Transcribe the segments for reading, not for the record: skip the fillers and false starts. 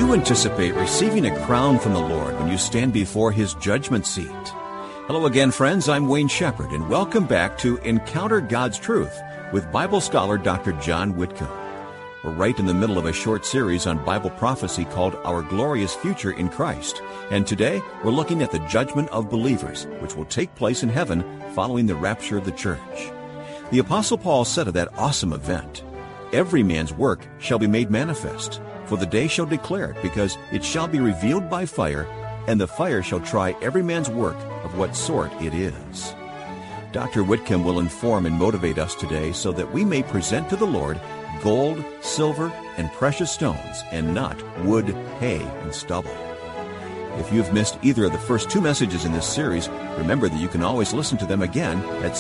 you anticipate receiving a crown from the Lord when you stand before His judgment seat? Hello again, friends. I'm Wayne Shepherd, and welcome back to Encounter God's Truth with Bible scholar Dr. John Whitcomb. We're right in the middle of a short series on Bible prophecy called Our Glorious Future in Christ. And today, we're looking at the judgment of believers, which will take place in heaven following the rapture of the church. The Apostle Paul said of that awesome event, "Every man's work shall be made manifest, for the day shall declare it, because it shall be revealed by fire, and the fire shall try every man's work of what sort it is." Dr. Whitcomb will inform and motivate us today so that we may present to the Lord gold, silver, and precious stones, and not wood, hay, and stubble. If you've missed either of the first two messages in this series, remember that you can always listen to them again at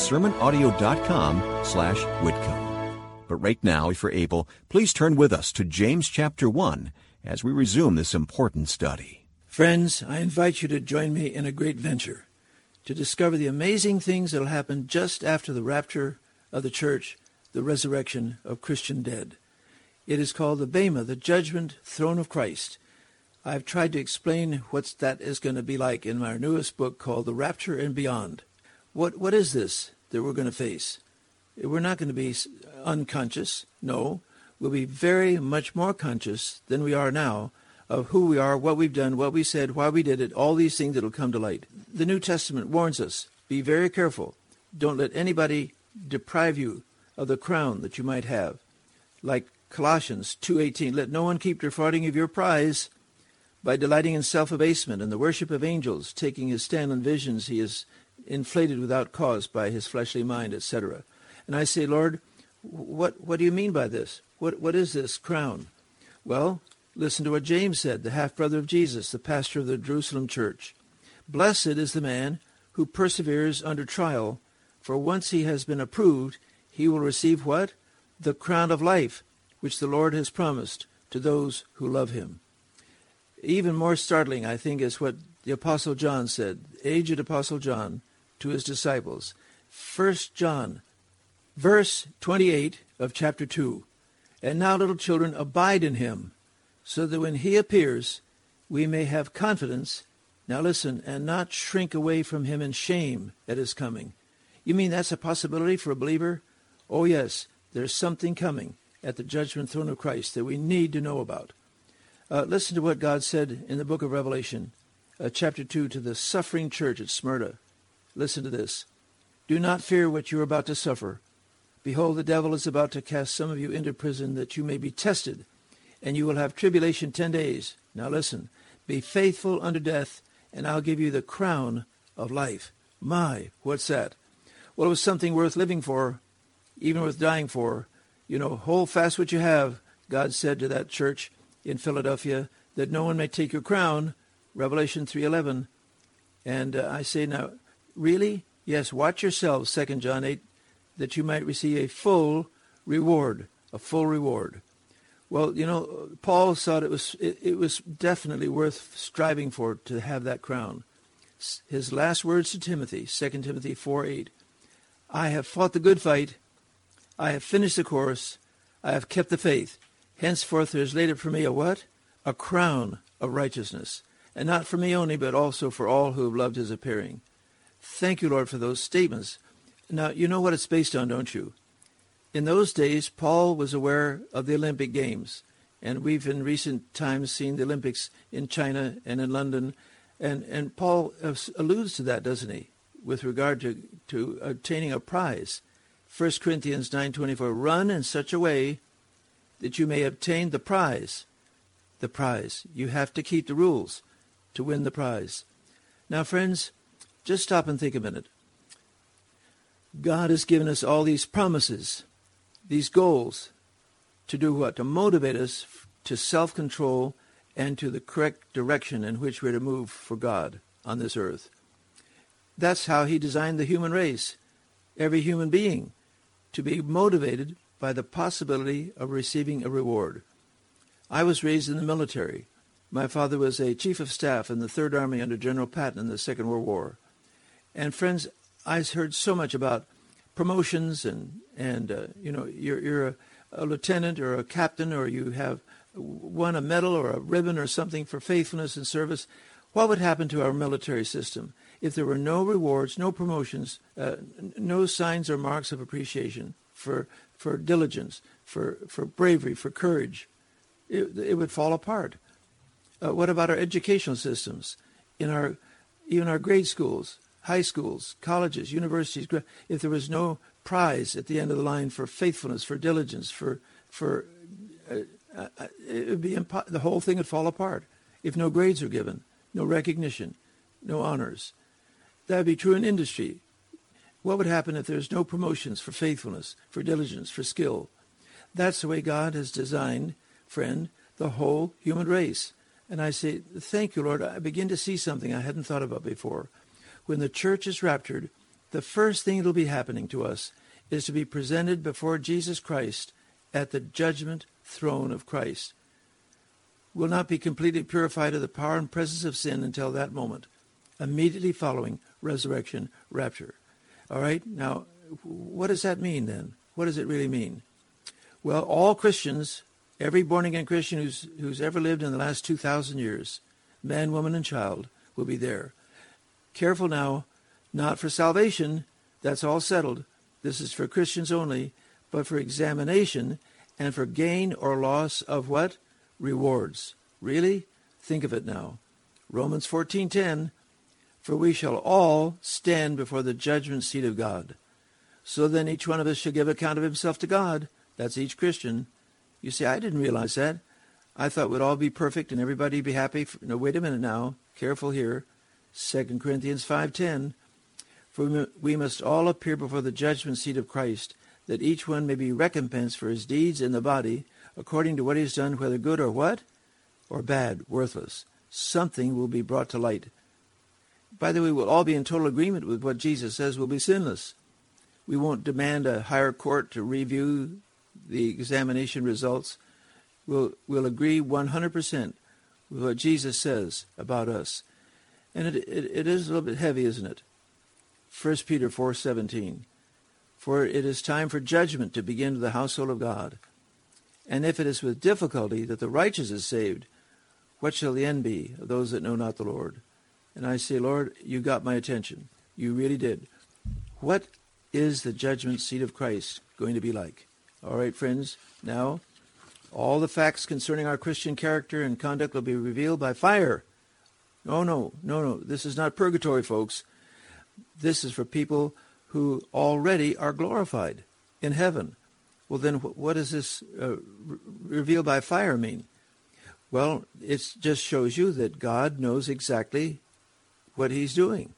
sermonaudio.com/Whitcomb. But right now, if you're able, please turn with us to James chapter 1 as we resume this important study. Friends, I invite you to join me in a great venture to discover the amazing things that will happen just after the rapture of the church, the resurrection of Christian dead. It is called the Bema, the Judgment Throne of Christ. I've tried to explain what that is going to be like in my newest book called The Rapture and Beyond. What is this that we're going to face? We're not going to be unconscious. No, we'll be very much more conscious than we are now of who we are, what we've done, what we said, why we did it, all these things that will come to light. The New Testament warns us, be very careful. Don't let anybody deprive you of the crown that you might have. Like Colossians 2:18, let no one keep defrauding of your prize by delighting in self-abasement and the worship of angels, taking his stand on visions he is inflated without cause by his fleshly mind, etc. And I say, Lord, what do you mean by this? What is this crown? Well, listen to what James said, the half-brother of Jesus, the pastor of the Jerusalem church. Blessed is the man who perseveres under trial, for once he has been approved, he will receive what? The crown of life, which the Lord has promised to those who love him. Even more startling, I think, is what the Apostle John said, aged Apostle John, to his disciples. 1 John, verse 28 of chapter 2. And now, little children, abide in him, so that when he appears, we may have confidence, now listen, and not shrink away from him in shame at his coming. You mean that's a possibility for a believer? Oh yes, there's something coming at the judgment throne of Christ that we need to know about. Listen to what God said in the book of Revelation, chapter 2, to the suffering church at Smyrna. Listen to this. Do not fear what you are about to suffer. Behold, the devil is about to cast some of you into prison that you may be tested, and you will have tribulation 10 days. Now listen, be faithful unto death, and I'll give you the crown of life. My, what's that? Well, it was something worth living for, even worth dying for. You know, hold fast what you have, God said to that church in Philadelphia, that no one may take your crown, Revelation 3:11. And I say now, really? Yes, watch yourselves, 2 John 8, that you might receive a full reward, a full reward. Well, you know, Paul thought it was definitely worth striving for to have that crown. His last words to Timothy, 2 Timothy 4:8, I have fought the good fight, I have finished the course, I have kept the faith. Henceforth there is laid up for me a what? A crown of righteousness. And not for me only, but also for all who have loved his appearing. Thank you, Lord, for those statements. Now, you know what it's based on, don't you? In those days, Paul was aware of the Olympic Games. And we've in recent times seen the Olympics in China and in London. And Paul alludes to that, doesn't he? With regard to obtaining a prize. 1 Corinthians 9:24, run in such a way that you may obtain the prize. The prize. You have to keep the rules to win the prize. Now, friends, just stop and think a minute. God has given us all these promises, these goals, to do what? To motivate us to self-control and to the correct direction in which we're to move for God on this earth. That's how he designed the human race, every human being, to be motivated by the possibility of receiving a reward. I was raised in the military. My father was a chief of staff in the Third Army under General Patton in the Second World War. And friends, I heard so much about promotions and you know, you're a lieutenant or a captain, or you have won a medal or a ribbon or something for faithfulness and service, what would happen to our military system if there were no rewards, no promotions, no signs or marks of appreciation for diligence, for bravery, for courage? It would fall apart. What about our educational systems? Even our grade schools, high schools, colleges, universities, if there was no prize at the end of the line for faithfulness, for diligence, it would be the whole thing would fall apart if no grades are given, no recognition, no honors. That would be true in industry. What would happen if there's no promotions for faithfulness, for diligence, for skill? That's the way God has designed, friend, the whole human race. And I say, thank you, Lord. I begin to see something I hadn't thought about before. When the church is raptured, the first thing that will be happening to us is to be presented before Jesus Christ at the judgment throne of Christ. We'll not be completely purified of the power and presence of sin until that moment, immediately following resurrection, rapture. All right? Now, what does that mean then? What does it really mean? Well, all Christians, every born-again Christian who's ever lived in the last 2,000 years, man, woman, and child, will be there. Careful now, not for salvation, that's all settled. This is for Christians only, but for examination and for gain or loss of what? Rewards. Really? Think of it now. Romans 14:10, for we shall all stand before the judgment seat of God. So then each one of us shall give account of himself to God. That's each Christian. You see, I didn't realize that. I thought we'd all be perfect and everybody be happy. No, wait a minute now. Careful here. 2 Corinthians 5:10, for we must all appear before the judgment seat of Christ, that each one may be recompensed for his deeds in the body, according to what he has done, whether good or what? Or bad, worthless. Something will be brought to light. By the way, we'll all be in total agreement with what Jesus says will be sinless. We won't demand a higher court to review the examination results. We'll agree 100% with what Jesus says about us. And it is a little bit heavy, isn't it? 1 Peter 4:17. For it is time for judgment to begin to the household of God. And if it is with difficulty that the righteous is saved, what shall the end be of those that know not the Lord? And I say, Lord, you got my attention. You really did. What is the judgment seat of Christ going to be like? All right, friends, now all the facts concerning our Christian character and conduct will be revealed by fire. No. This is not purgatory, folks. This is for people who already are glorified in heaven. Well, then what does this revealed by fire mean? Well, it just shows you that God knows exactly what he's doing.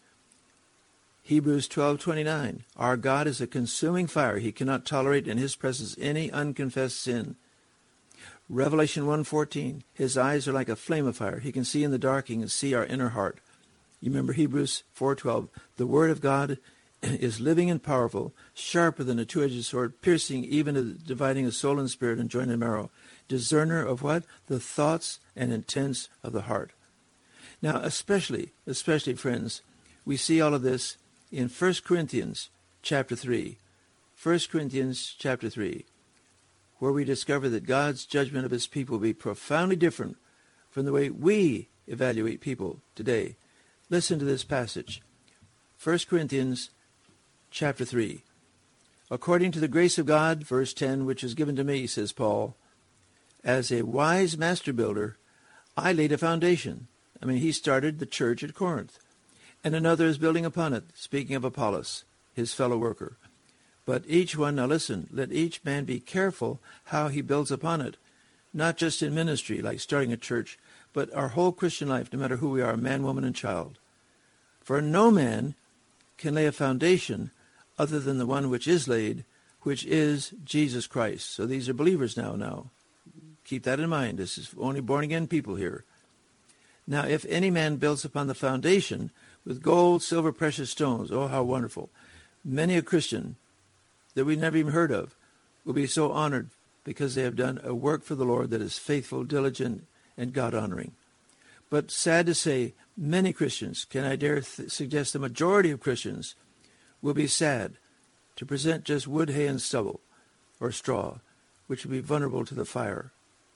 Hebrews 12:29, our God is a consuming fire. He cannot tolerate in his presence any unconfessed sin. Revelation 1:14, his eyes are like a flame of fire. He can see in the dark. He can see our inner heart. You remember Hebrews 4:12, the word of God is living and powerful, sharper than a two-edged sword, piercing even to dividing of soul and spirit and joint and marrow, discerner of what? The thoughts and intents of the heart. Now, especially, friends, we see all of this in 1 Corinthians chapter 3. 1 Corinthians chapter 3, where we discover that God's judgment of his people will be profoundly different from the way we evaluate people today. Listen to this passage. 1 Corinthians chapter 3. According to the grace of God, verse 10, which is given to me, says Paul, as a wise master builder, I laid a foundation. He started the church at Corinth. And another is building upon it, speaking of Apollos, his fellow worker. But each one, now listen, let each man be careful how he builds upon it, not just in ministry, like starting a church, but our whole Christian life, no matter who we are, man, woman, and child. For no man can lay a foundation other than the one which is laid, which is Jesus Christ. So these are believers now. Keep that in mind. This is only born-again people here. Now, if any man builds upon the foundation with gold, silver, precious stones, oh, how wonderful. Many a Christian that we've never even heard of will be so honored because they have done a work for the Lord that is faithful, diligent, and God-honoring. But sad to say, many Christians, can I dare suggest the majority of Christians, will be sad to present just wood, hay, and stubble, or straw, which will be vulnerable to the fire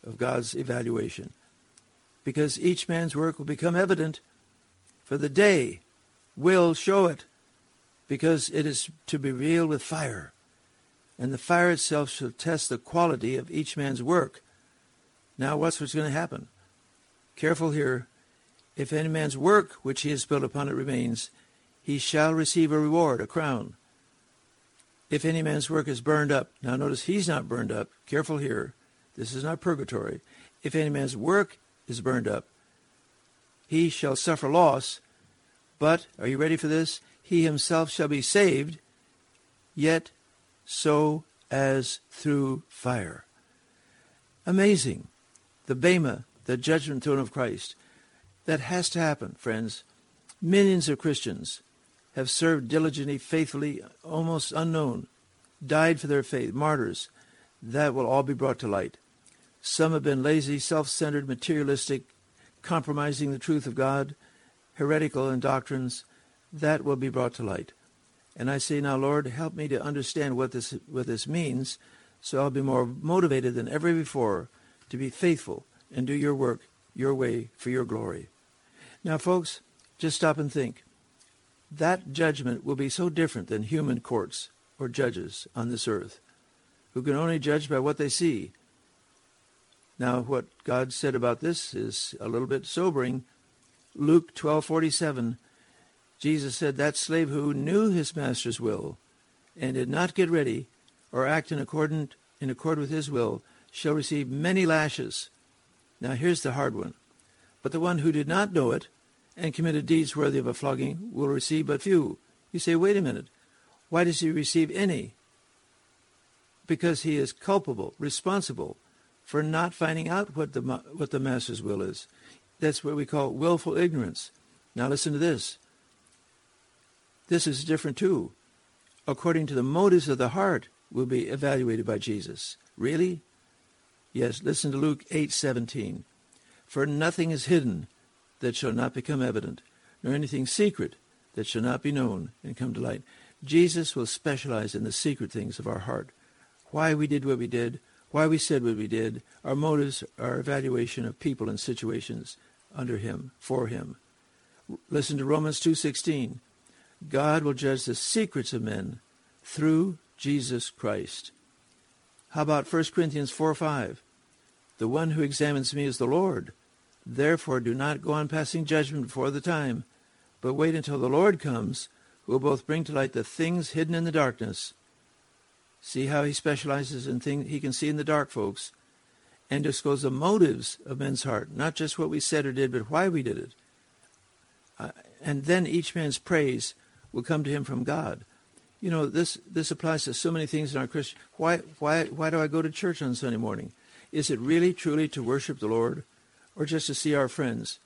of God's evaluation. Because each man's work will become evident, for the day will show it, because it is to be revealed with fire. And the fire itself shall test the quality of each man's work. Now what's going to happen? Careful here. If any man's work which he has built upon it remains, he shall receive a reward, a crown. If any man's work is burned up, now notice he's not burned up. Careful here. This is not purgatory. If any man's work is burned up, he shall suffer loss. But, are you ready for this? He himself shall be saved, yet so as through fire. Amazing. The Bema, the judgment throne of Christ. That has to happen, friends. Millions of Christians have served diligently, faithfully, almost unknown, died for their faith, martyrs. That will all be brought to light. Some have been lazy, self-centered, materialistic, compromising the truth of God, heretical in doctrines. That will be brought to light. And I say now, Lord, help me to understand what this means, so I'll be more motivated than ever before to be faithful and do your work your way for your glory. Now, folks, just stop and think. That judgment will be so different than human courts or judges on this earth, who can only judge by what they see. Now, what God said about this is a little bit sobering. Luke 12:47, Jesus said, that slave who knew his master's will and did not get ready or act in accord with his will shall receive many lashes. Now, here's the hard one. But the one who did not know it and committed deeds worthy of a flogging will receive but few. You say, wait a minute. Why does he receive any? Because he is culpable, responsible for not finding out what the master's will is. That's what we call willful ignorance. Now listen to this. This is different too. According to the motives of the heart will be evaluated by Jesus. Really? Yes, listen to Luke 8:17. For nothing is hidden that shall not become evident, nor anything secret that shall not be known and come to light. Jesus will specialize in the secret things of our heart. Why we did what we did, why we said what we did, our motives, our evaluation of people and situations under him, for him. Listen to Romans 2:16. God will judge the secrets of men through Jesus Christ. How about 1 Corinthians 4:5? The one who examines me is the Lord. Therefore do not go on passing judgment before the time, but wait until the Lord comes, who will both bring to light the things hidden in the darkness. See how he specializes in things he can see in the dark, folks, and disclose the motives of men's heart, not just what we said or did, but why we did it. And then each man's praise will come to him from God. You know, this applies to so many things in our Christian. Why do I go to church on Sunday morning? Is it really, truly to worship the Lord, or just to see our friends?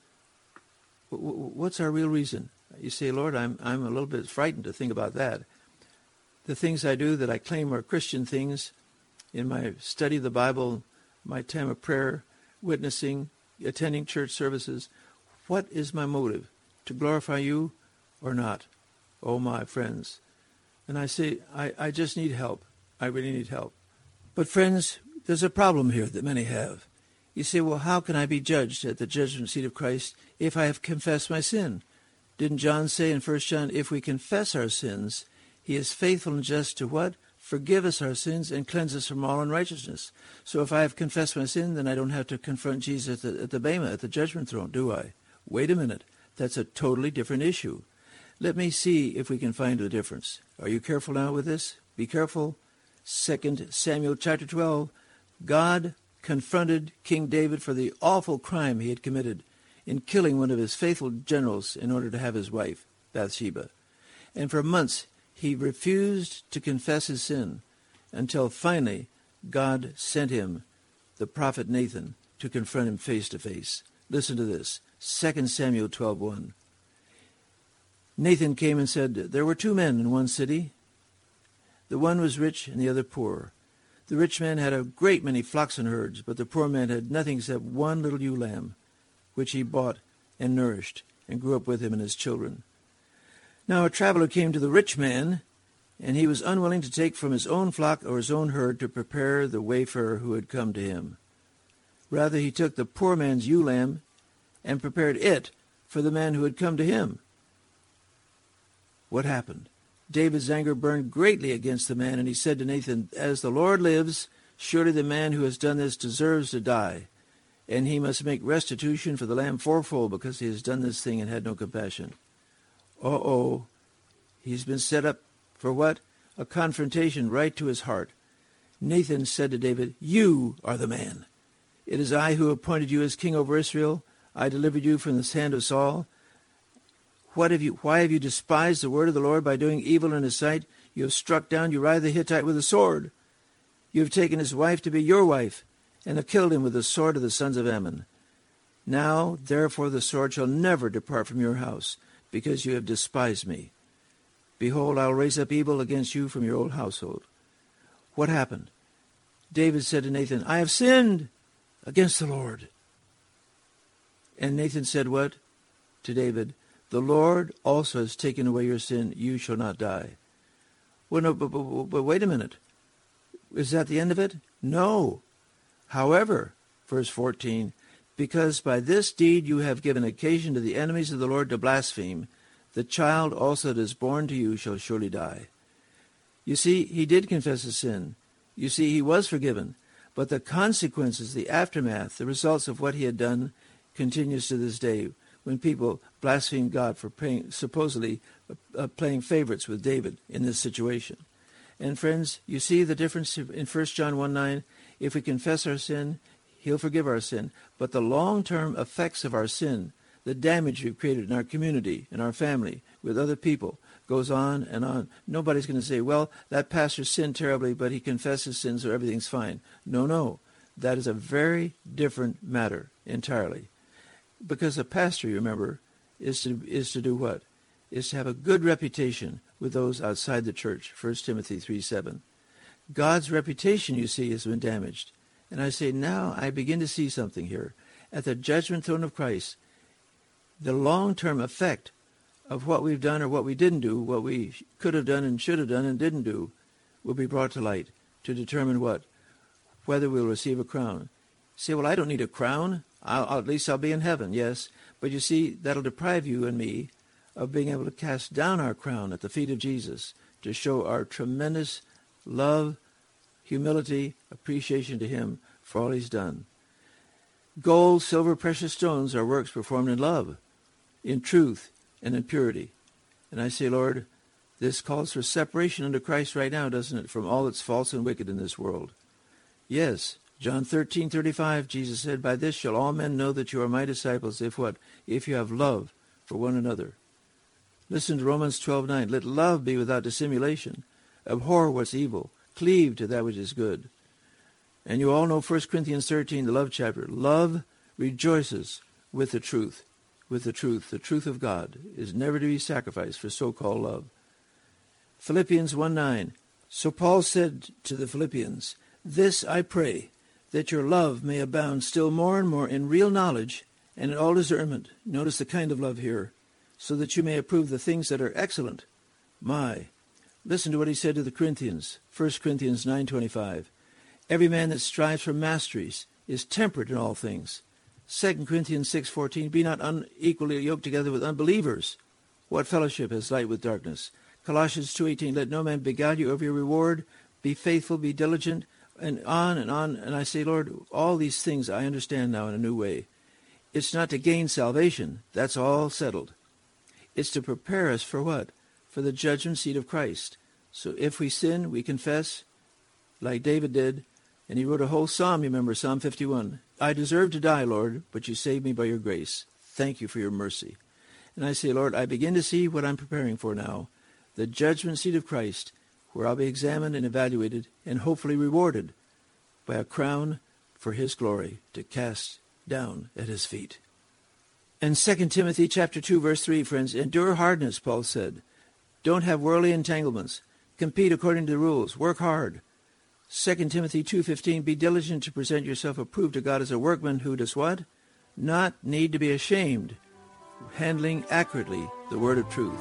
What's our real reason? You say, Lord, I'm a little bit frightened to think about that. The things I do that I claim are Christian things, in my study of the Bible, my time of prayer, witnessing, attending church services, what is my motive? To glorify you or not? Oh, my friends. And I say, I just need help. I really need help. But friends, there's a problem here that many have. You say, well, how can I be judged at the judgment seat of Christ if I have confessed my sin? Didn't John say in 1 John, if we confess our sins, he is faithful and just to what? Forgive us our sins and cleanse us from all unrighteousness. So if I have confessed my sin, then I don't have to confront Jesus at the Bema, at the judgment throne, do I? Wait a minute. That's a totally different issue. Let me see if we can find a difference. Are you careful now with this? Be careful. 2 Samuel chapter 12. God confronted King David for the awful crime he had committed in killing one of his faithful generals in order to have his wife, Bathsheba. And for months he refused to confess his sin until finally God sent him the prophet Nathan to confront him face to face. Listen to this. 2 Samuel 12:1. Nathan came and said, there were two men in one city. The one was rich and the other poor. The rich man had a great many flocks and herds, but the poor man had nothing except one little ewe lamb, which he bought and nourished and grew up with him and his children. Now a traveler came to the rich man, and he was unwilling to take from his own flock or his own herd to prepare the wayfarer who had come to him. Rather, he took the poor man's ewe lamb and prepared it for the man who had come to him. What happened? David's anger burned greatly against the man, and he said to Nathan, "As the Lord lives, surely the man who has done this deserves to die, and he must make restitution for the lamb fourfold, because he has done this thing and had no compassion." Uh-oh. He's been set up for what? A confrontation right to his heart. Nathan said to David, "You are the man. It is I who appointed you as king over Israel. I delivered you from the hand of Saul. Why have you despised the word of the Lord by doing evil in his sight? You have struck down Uriah the Hittite with a sword. You have taken his wife to be your wife, and have killed him with the sword of the sons of Ammon. Now, therefore, the sword shall never depart from your house, because you have despised me. Behold, I will raise up evil against you from your old household." What happened? David said to Nathan, "I have sinned against the Lord." And Nathan said what? To David, "The Lord also has taken away your sin. You shall not die." Well, no, but wait a minute. Is that the end of it? No. However, verse 14, "Because by this deed you have given occasion to the enemies of the Lord to blaspheme, the child also that is born to you shall surely die." You see, he did confess his sin. You see, he was forgiven. But the consequences, the aftermath, the results of what he had done continues to this day, when people blaspheme God for supposedly playing favorites with David in this situation. And friends, you see the difference in 1 John 1:9. If we confess our sin, he'll forgive our sin. But the long-term effects of our sin, the damage we've created in our community, in our family, with other people, goes on and on. Nobody's going to say, "Well, that pastor sinned terribly, but he confessed his sins, so everything's fine." No. That is a very different matter entirely. Because a pastor, you remember, is to do what? Is to have a good reputation with those outside the church. 1 Timothy 3:7. God's reputation, you see, has been damaged. And I say, now I begin to see something here. At the judgment throne of Christ, the long-term effect of what we've done or what we didn't do, what we could have done and should have done and didn't do, will be brought to light to determine what? Whether we'll receive a crown. Say, "Well, I don't need a crown. At least I'll be in heaven." Yes, but you see, that'll deprive you and me of being able to cast down our crown at the feet of Jesus to show our tremendous love, humility, appreciation to him for all he's done. Gold, silver, precious stones are works performed in love, in truth, and in purity. And I say, Lord, this calls for separation under Christ right now, doesn't it, from all that's false and wicked in this world? Yes. John 13:35, Jesus said, "By this shall all men know that you are my disciples, if what? If you have love for one another." Listen to Romans 12:9. "Let love be without dissimulation. Abhor what's evil. Cleave to that which is good." And you all know 1 Corinthians 13, the love chapter. Love rejoices with the truth. With the truth. The truth of God is never to be sacrificed for so-called love. Philippians 1:9. "So Paul said to the Philippians, 'This I pray, that your love may abound still more and more in real knowledge and in all discernment.'" Notice the kind of love here. "So that you may approve the things that are excellent." Listen to what he said to the Corinthians. 1 Corinthians 9:25. "Every man that strives for masteries is temperate in all things." 2 Corinthians 6:14. "Be not unequally yoked together with unbelievers. What fellowship has light with darkness?" Colossians 2:18. "Let no man beguile you of your reward. Be faithful, be diligent," and on and on. And I say, Lord, all these things I understand now in a new way. It's not to gain salvation. That's all settled. It's to prepare us for what? For the judgment seat of Christ. So if we sin, we confess, like David did. And he wrote a whole psalm, you remember, Psalm 51. "I deserve to die, Lord, but you saved me by your grace. Thank you for your mercy." And I say, Lord, I begin to see what I'm preparing for now. The judgment seat of Christ, where I'll be examined and evaluated and hopefully rewarded by a crown for his glory to cast down at his feet. And 2 Timothy chapter 2, verse 3, friends, "Endure hardness," Paul said. Don't have worldly entanglements. Compete according to the rules. Work hard. 2 Timothy 2:15, "Be diligent to present yourself approved to God as a workman who does what? Not need to be ashamed, handling accurately the word of truth."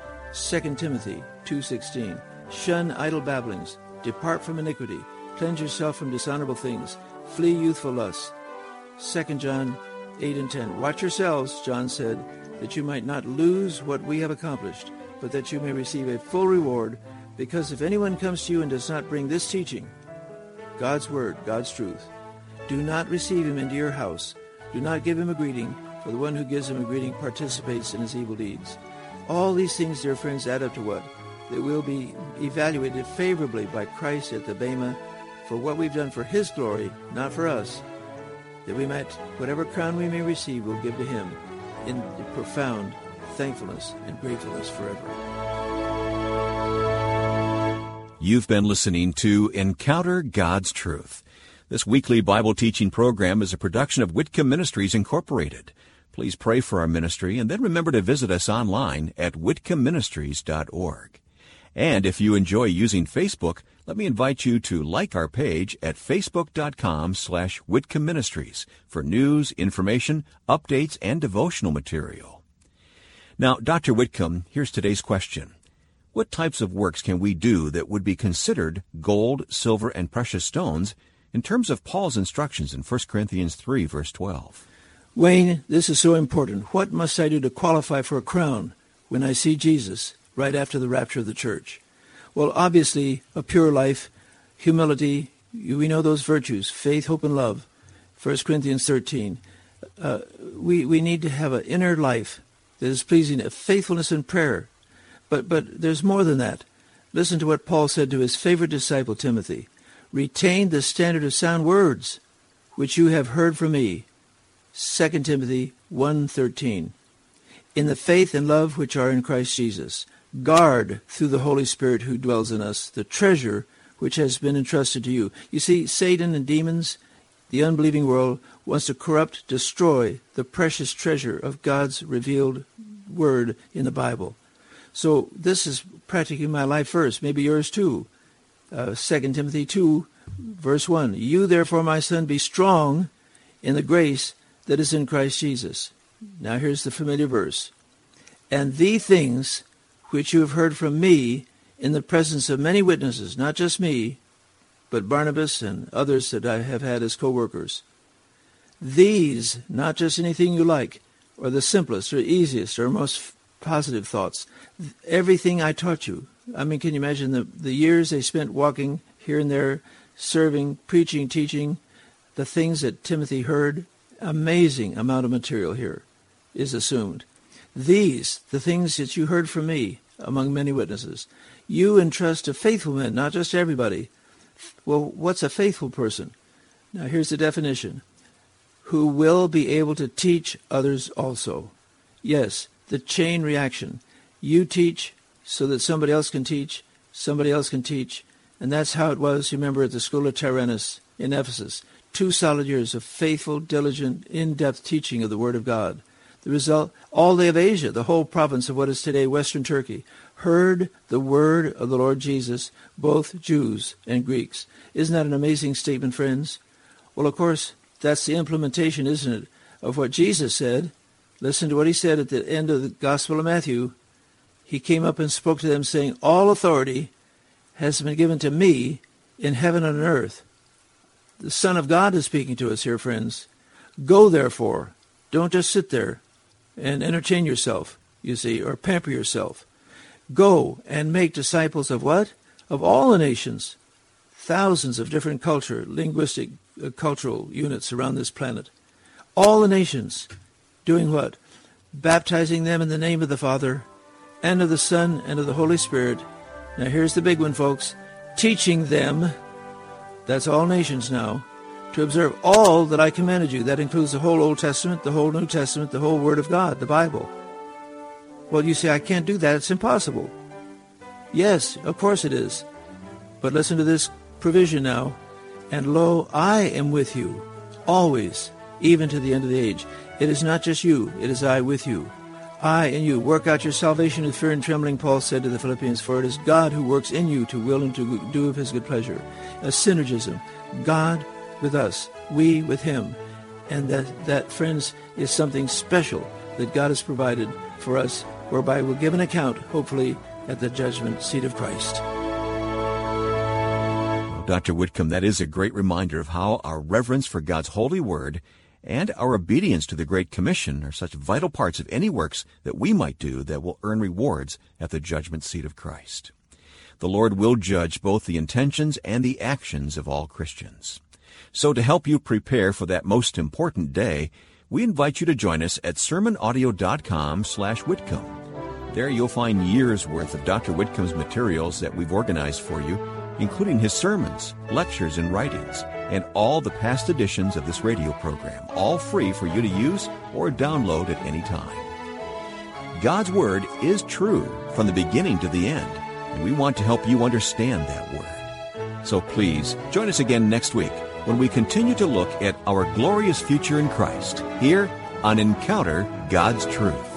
2 Timothy 2:16, "Shun idle babblings. Depart from iniquity. Cleanse yourself from dishonorable things. Flee youthful lusts." 2 John 8 and 10. Watch yourselves, John said, that you might not lose what we have accomplished, but that you may receive a full reward, because if anyone comes to you and does not bring this teaching, God's word, God's truth, do not receive him into your house. Do not give him a greeting, for the one who gives him a greeting participates in his evil deeds. All these things, dear friends, add up to what? That we'll be evaluated favorably by Christ at the Bema for what we've done for his glory, not for us, that we might, whatever crown we may receive, we'll give to him in profound thankfulness and gratefulness forever. You've been listening to Encounter God's Truth. This weekly Bible teaching program is a production of Whitcomb Ministries, Incorporated. Please pray for our ministry, and then remember to visit us online at whitcombministries.org. And if you enjoy using Facebook, let me invite you to like our page at facebook.com/Whitcomb Ministries for news, information, updates, and devotional material. Now, Dr. Whitcomb, here's today's question. What types of works can we do that would be considered gold, silver, and precious stones in terms of Paul's instructions in 1 Corinthians 3, verse 12? Wayne, this is so important. What must I do to qualify for a crown when I see Jesus right after the rapture of the church? Well, obviously, a pure life, humility, we know those virtues, faith, hope, and love, 1 Corinthians 13. We need to have an inner life that is pleasing, a faithfulness in prayer. But there's more than that. Listen to what Paul said to his favorite disciple, Timothy. Retain the standard of sound words, which you have heard from me. 2 Timothy 1:13. In the faith and love which are in Christ Jesus, guard through the Holy Spirit who dwells in us the treasure which has been entrusted to you. You see, Satan and demons, the unbelieving world, wants to corrupt, destroy the precious treasure of God's revealed word in the Bible. So this is practically my life verse, maybe yours too. 2 Timothy 2, verse 1. You therefore, my son, be strong in the grace that is in Christ Jesus. Now here's the familiar verse. And the things which you have heard from me in the presence of many witnesses, not just me, but Barnabas and others that I have had as co-workers. These, not just anything you like, or the simplest or easiest or most positive thoughts. Everything I taught you. I mean, can you imagine the years they spent walking here and there, serving, preaching, teaching, the things that Timothy heard? Amazing amount of material here is assumed. These, the things that you heard from me among many witnesses, you entrust to faithful men, not just everybody. Well, what's a faithful person? Now here's the definition. Who will be able to teach others also. Yes, the chain reaction. You teach so that somebody else can teach, and that's how it was, you remember, at the school of Tyrannus in Ephesus. 2 solid years of faithful, diligent, in-depth teaching of the Word of God. The result, all of Asia, the whole province of what is today Western Turkey, heard the word of the Lord Jesus, both Jews and Greeks. Isn't that an amazing statement, friends? Well, of course, that's the implementation, isn't it, of what Jesus said. Listen to what he said at the end of the Gospel of Matthew. He came up and spoke to them, saying, all authority has been given to me in heaven and on earth. The Son of God is speaking to us here, friends. Go, therefore. Don't just sit there and entertain yourself, you see, or pamper yourself. Go and make disciples of what? Of all the nations. Thousands of different linguistic, cultural units around this planet. All the nations. Doing what? Baptizing them in the name of the Father, and of the Son, and of the Holy Spirit. Now here's the big one, folks. Teaching them, that's all nations now, to observe all that I commanded you. That includes the whole Old Testament, the whole New Testament, the whole Word of God, the Bible. Well, you say, I can't do that. It's impossible. Yes, of course it is. But listen to this provision now. And lo, I am with you, always, even to the end of the age. It is not just you, it is I with you. I and you. Work out your salvation with fear and trembling, Paul said to the Philippians, for it is God who works in you to will and to do of his good pleasure. A synergism. God with us, we with him. And that, friends, is something special that God has provided for us, whereby we'll give an account, hopefully, at the judgment seat of Christ. Well, Dr. Whitcomb, that is a great reminder of how our reverence for God's holy word and our obedience to the Great Commission are such vital parts of any works that we might do that will earn rewards at the judgment seat of Christ. The Lord will judge both the intentions and the actions of all Christians. So to help you prepare for that most important day, we invite you to join us at sermonaudio.com/Whitcomb. There you'll find years' worth of Dr. Whitcomb's materials that we've organized for you, including his sermons, lectures, and writings, and all the past editions of this radio program, all free for you to use or download at any time. God's Word is true from the beginning to the end, and we want to help you understand that Word. So please, join us again next week when we continue to look at our glorious future in Christ, here on Encounter God's Truth.